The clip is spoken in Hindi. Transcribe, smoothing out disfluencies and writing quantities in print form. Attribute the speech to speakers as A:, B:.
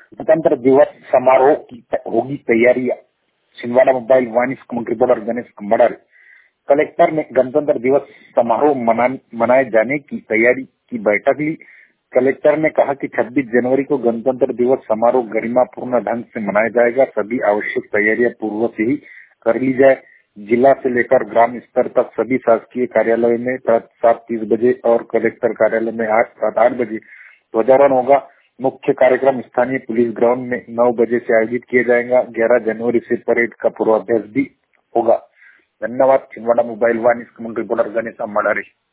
A: गणतंत्र दिवस समारोह की होगी तैयारियां। छिंदवाड़ा मोबाइल वाणिज्य कमेंट्री बोर्डर गणेश अम्बाड़े। कलेक्टर ने गणतंत्र दिवस समारोह मनाए जाने की तैयारी की बैठक ली। कलेक्टर ने कहा कि 26 जनवरी को गणतंत्र दिवस समारोह गरिमापूर्ण ढंग से मनाया जाएगा। सभी आवश्यक तैयारियां पूर्व से ही कर ली जाए। जिला से लेकर ग्राम स्तर तक सभी शासकीय कार्यालय में 7:30 बजे और कलेक्टर कार्यालय में 8 बजे ध्वजारोहण होगा। मुख्य कार्यक्रम स्थानीय पुलिस ग्राउंड में 9 बजे से आयोजित किया जाएगा। 11 जनवरी से परेड का पूर्वाभ्यास भी होगा। धन्यवाद। छिंदवाड़ा मोबाइल वाणिज्य कमेंट्री बोर्डर गणेश अम्बाड़े।